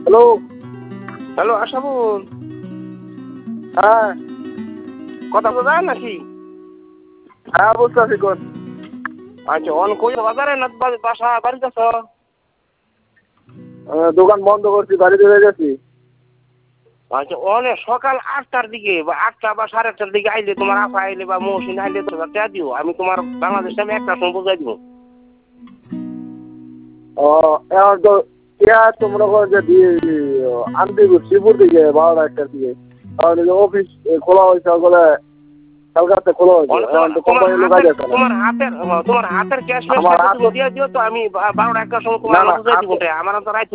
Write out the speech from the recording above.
Hello. Hello Ashabul, হ্যাঁ কথা বোঝা যায় নাকি? হ্যাঁ বুঝতে আছি কোন। আচ্ছা, অন কই বাজারে না বাসা বাড়িতে আছো? দোকান বন্ধ করছি, বাড়িতে হয়ে গেছি। আচ্ছা, অনেক সকাল 8টার দিকে বা 8টা বা 8:30টার দিকে আইলে তোমার আপা আইলে বা মৌসিন আইলে তোমার টাকা দিও, আমি তোমার বাংলাদেশে আমি একটা সময় বুঝাই দিব। ও এখন তো তোমরা যে দিয়ে আনতে শ্রীপুর দিকে 12টা 1টার দিকে, তাহলে অফিস খোলা হয়েছে বলে কালকাতে খোলা হয়েছে, এখন তো কোম্পানির লোক আছে না। তোমার হাতের ক্যাশ আমার হাত দিয়ে দিও তো, আমি 12টা 1টার সময় না তোমার না বুঝাই দিব। আমার তো রাইত